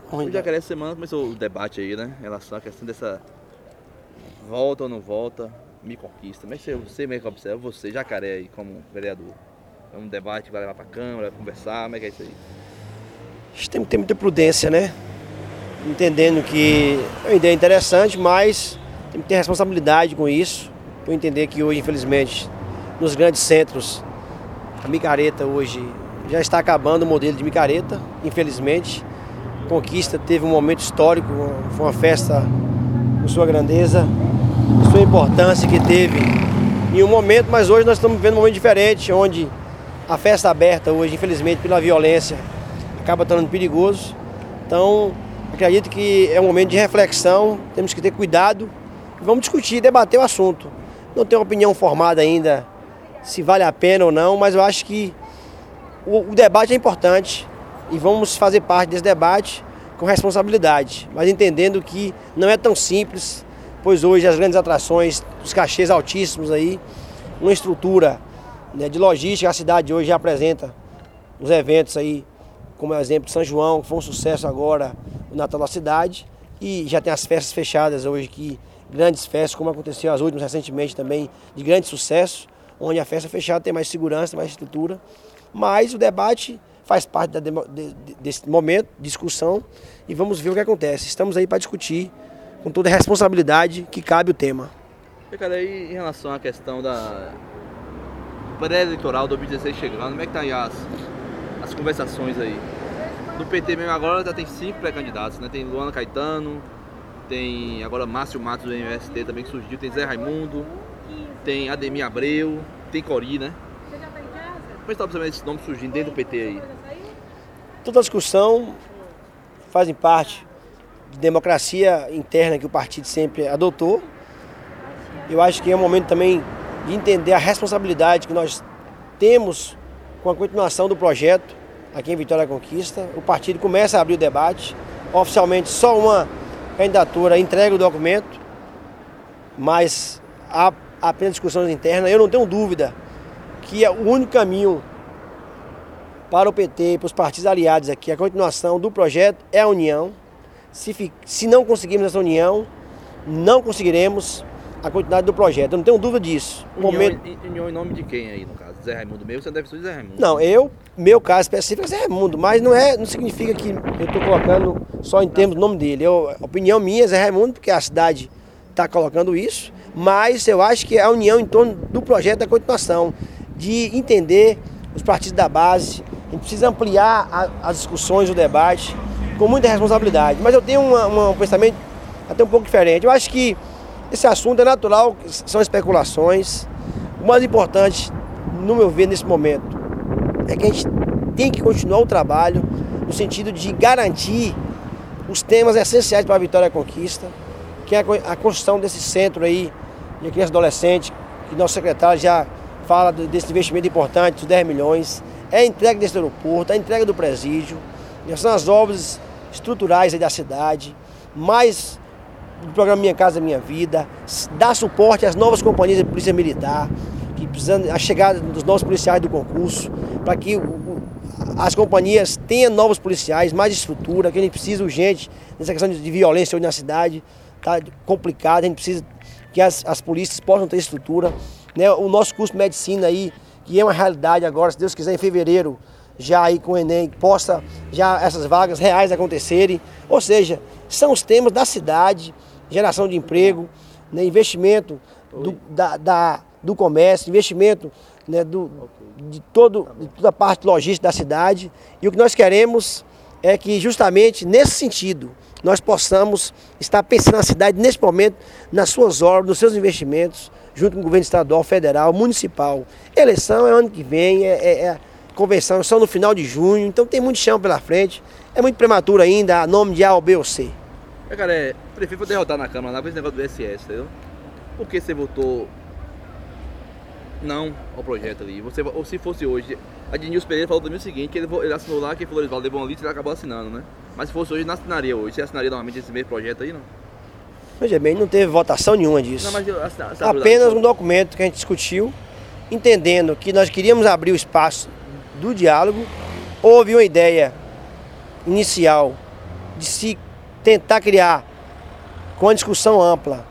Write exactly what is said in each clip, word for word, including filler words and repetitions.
O Jacaré, essa semana começou o debate aí, né? Em relação à questão dessa volta ou não volta, me conquista. Mas você mesmo que observa, você, Jacaré aí, como vereador. É um debate que vai levar pra Câmara, vai conversar, como é que é isso aí? A gente tem que ter muita prudência, né? Entendendo que é uma ideia interessante, mas tem que ter responsabilidade com isso. Por entender que hoje, infelizmente, nos grandes centros, a micareta hoje já está acabando o modelo de micareta, infelizmente. Conquista teve um momento histórico, foi uma festa com sua grandeza, sua importância que teve em um momento, mas hoje nós estamos vivendo um momento diferente, onde a festa aberta hoje, infelizmente, pela violência, acaba tornando perigoso. Então, acredito que é um momento de reflexão, temos que ter cuidado e vamos discutir, debater o assunto. Não tenho opinião formada ainda se vale a pena ou não, mas eu acho que o, o debate é importante e vamos fazer parte desse debate com responsabilidade, mas entendendo que não é tão simples, pois hoje as grandes atrações, os cachês altíssimos aí, uma estrutura, né, de logística, a cidade hoje já apresenta os eventos aí, como é o exemplo de São João, que foi um sucesso agora, o Natal da cidade, e já tem as festas fechadas hoje, que grandes festas, como aconteceu as últimas recentemente também, de grande sucesso, onde a festa fechada tem mais segurança, mais estrutura, mas o debate faz parte da demo, de, de, desse momento, discussão, e vamos ver o que acontece. Estamos aí para discutir com toda a responsabilidade que cabe o tema. E, cara, aí em relação à questão da pré-eleitoral do dois mil e dezesseis chegando, como é que tá aí as, as conversações aí? Do P T mesmo agora já tem cinco pré-candidatos, né? Tem Luana Caetano, tem agora Márcio Matos do M S T também que surgiu, tem Zé Raimundo, tem Ademir Abreu, tem Cori, né? Como está observando esses nomes surgindo dentro do P T aí? Toda a discussão fazem parte de democracia interna que o partido sempre adotou. Eu acho que é um momento também de entender a responsabilidade que nós temos com a continuação do projeto aqui em Vitória da Conquista. O partido começa a abrir o debate. Oficialmente só uma candidatura entrega o documento, mas há apenas discussões internas. Eu não tenho dúvida que é o único caminho para o P T e para os partidos aliados aqui, a continuação do projeto é a união. Se, se não conseguirmos essa união, não conseguiremos a continuidade do projeto. Eu não tenho dúvida disso. União, momento... em, união em nome de quem aí, no caso? Zé Raimundo mesmo? Você não deve ser de Zé Raimundo. Não, eu, meu caso específico é Zé Raimundo, mas não, é, não significa que eu estou colocando só em termos do nome dele. Eu, a opinião minha é Zé Raimundo, porque a cidade está colocando isso, mas eu acho que é a união em torno do projeto da continuação, de entender os partidos da base. A gente precisa ampliar a, as discussões, o debate, com muita responsabilidade. Mas eu tenho uma, uma, um pensamento até um pouco diferente. Eu acho que esse assunto é natural, são especulações. O mais importante, no meu ver, nesse momento, é que a gente tem que continuar o trabalho no sentido de garantir os temas essenciais para a Vitória da Conquista, que é a construção desse centro aí de criança e adolescente, que nosso secretário já fala desse investimento importante, dos dez milhões, é a entrega desse aeroporto, a entrega do presídio, são as obras estruturais aí da cidade, mais do programa Minha Casa Minha Vida, dar suporte às novas companhias de polícia militar, que precisam, a chegada dos novos policiais do concurso, para que o, as companhias tenham novos policiais, mais estrutura, que a gente precisa urgente nessa questão de, de violência hoje na cidade, está complicado, a gente precisa que as, as polícias possam ter estrutura. Né, o nosso curso de medicina aí, que é uma realidade agora, se Deus quiser, em fevereiro, já aí com o Enem, possa já essas vagas reais acontecerem. Ou seja, são os temas da cidade, geração de emprego, né, investimento do, da, da, do comércio, investimento, né, do, de, todo, de toda a parte logística da cidade. E o que nós queremos é que justamente nesse sentido nós possamos estar pensando na cidade nesse momento, nas suas obras, nos seus investimentos, junto com o governo estadual, federal, municipal. Eleição é ano que vem, é, é, é convenção só no final de junho, então tem muito chão pela frente. É muito prematuro ainda, a nome de A ou B ou C. É, cara, é, o prefeito foi derrotar na Câmara lá com esse negócio do S S, entendeu? Por que você votou não ao projeto ali? Você, ou se fosse hoje, a Denilson Pereira falou também o seguinte, que ele, ele assinou lá, que Floresvaldo levou uma lista e ele acabou assinando, né? Mas se fosse hoje, não assinaria hoje. Você assinaria novamente esse mesmo projeto aí, não? Veja bem, não teve votação nenhuma disso. Não, mas eu, assina, assina, apenas um documento que a gente discutiu, entendendo que nós queríamos abrir o espaço do diálogo. Houve uma ideia inicial de se tentar criar, com a discussão ampla,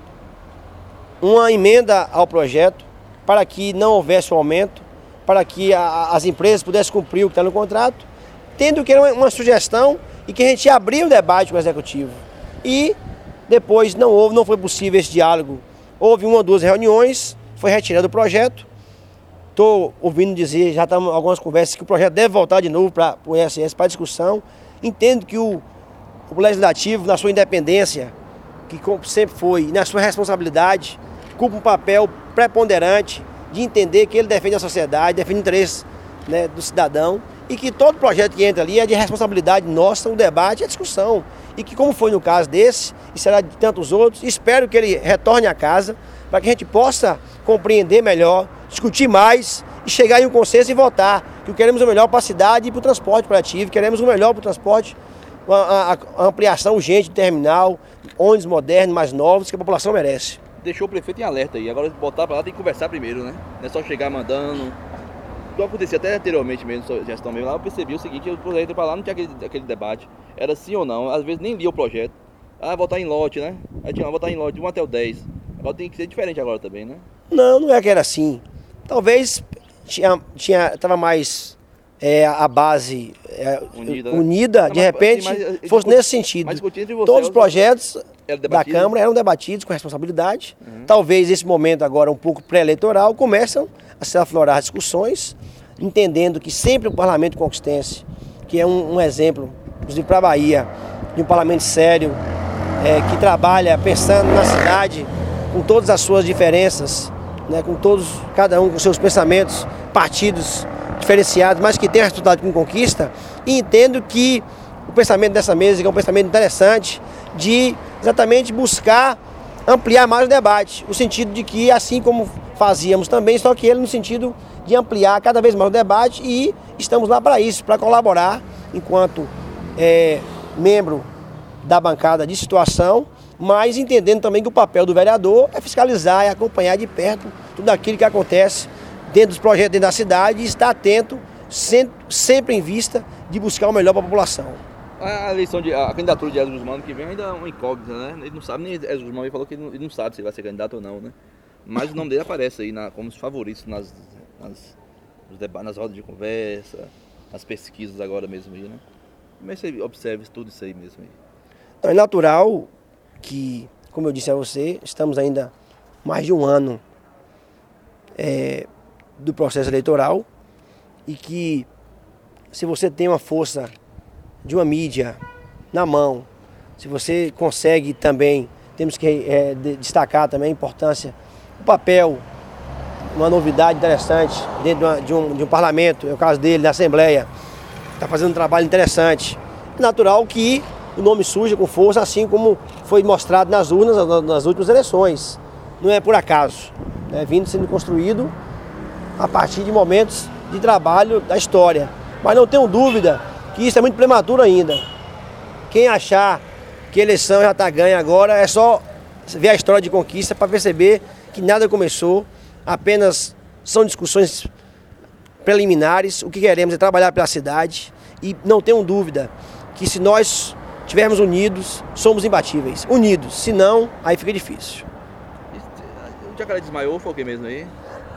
uma emenda ao projeto para que não houvesse um aumento, para que a, as empresas pudessem cumprir o que está no contrato, tendo que era uma, uma sugestão e que a gente abria o debate com o Executivo. E depois não houve, não foi possível esse diálogo. Houve uma ou duas reuniões, foi retirado o projeto. Estou ouvindo dizer, já estamos em algumas conversas, que o projeto deve voltar de novo para o I N S S, para discussão. Entendo que o, o Legislativo, na sua independência, que sempre foi, e na sua responsabilidade, cumpre um papel preponderante de entender que ele defende a sociedade, defende o interesse, né, do cidadão, e que todo projeto que entra ali é de responsabilidade nossa, o debate e a discussão. E que, como foi no caso desse, e será de tantos outros, espero que ele retorne à casa, para que a gente possa compreender melhor, discutir mais e chegar em um consenso e votar. Que queremos o melhor para a cidade e para o transporte coletivo, queremos o melhor para o transporte, a, a, a ampliação urgente do terminal, ônibus modernos, mais novos, que a população merece. Deixou o prefeito em alerta aí, agora botar para lá tem que conversar primeiro, né? Não é só chegar mandando. Como acontecia até anteriormente mesmo, gestão mesmo, lá eu percebi o seguinte, o projeto para lá não tinha aquele, aquele debate, era sim ou não, às vezes nem lia o projeto. Ah, votar em lote, né? Aí tinha que votar em lote de um até o dez. Agora tem que ser diferente agora também, né? Não, não é que era assim. Talvez tinha, tinha, tava mais é, a base é, unida, né? unida de repente, assim, mas, fosse nesse sentido. Mas, todos os projetos da Câmara eram debatidos com responsabilidade. Uhum. Talvez esse momento agora um pouco pré-eleitoral começam a se aflorar discussões, entendendo que sempre o Parlamento Conquistense, que é um, um exemplo, inclusive para a Bahia, de um parlamento sério, é, que trabalha pensando na cidade, com todas as suas diferenças, né, com todos, cada um com seus pensamentos, partidos diferenciados, mas que tem a responsabilidade com conquista, e entendo que o pensamento dessa mesa, que é um pensamento interessante, de exatamente buscar ampliar mais o debate, no sentido de que, assim como fazíamos também, só que ele no sentido de ampliar cada vez mais o debate, e estamos lá para isso, para colaborar enquanto é, membro da bancada de situação, mas entendendo também que o papel do vereador é fiscalizar e acompanhar de perto tudo aquilo que acontece dentro dos projetos dentro da cidade e estar atento, sempre em vista de buscar o melhor para a população. A eleição de, a candidatura de Ezio Gusmão que vem ainda é uma incógnita, né? Ele não sabe, nem Ezio Gusmão ele falou que ele não, ele não sabe se ele vai ser candidato ou não, né? Mas o nome dele aparece aí na, como os favoritos nas, nas, nos debates, nas rodas de conversa, nas pesquisas agora mesmo aí, né? Como é que você observa tudo isso aí mesmo aí? É natural que, como eu disse a você, estamos ainda mais de um ano é, do processo eleitoral, e que se você tem uma força de uma mídia na mão, se você consegue também, temos que é, destacar também a importância, o papel, uma novidade interessante dentro de, uma, de, um, de um parlamento, é o caso dele, da Assembleia, está fazendo um trabalho interessante. É natural que o nome surja com força, assim como foi mostrado nas urnas nas últimas eleições. Não é por acaso, é vindo sendo construído a partir de momentos de trabalho da história. Mas não tenho dúvida que isso é muito prematuro ainda. Quem achar que a eleição já está ganha agora, é só ver a história de conquista para perceber que nada começou, apenas são discussões preliminares. O que queremos é trabalhar pela cidade, e não tenham dúvida que se nós estivermos unidos, somos imbatíveis. Unidos, se não, aí fica difícil. O Jacaré desmaiou, foi o que mesmo aí?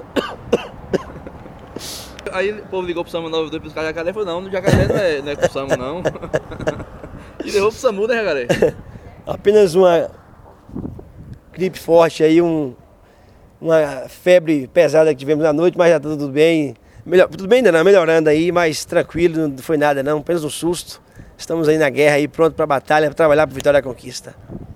Aí o povo ligou pro SAMU nove dois para o Jacaré e falou, não, no Jacaré não é, não é com o SAMU não. E levou pro SAMU, né, Jacaré? Apenas uma gripe forte aí, um, uma febre pesada que tivemos na noite, mas já tá tudo bem. Melhor, tudo bem ainda não, melhorando aí, mas tranquilo, não foi nada não, apenas um susto. Estamos aí na guerra, aí, pronto para a batalha, para trabalhar para a vitória e a conquista.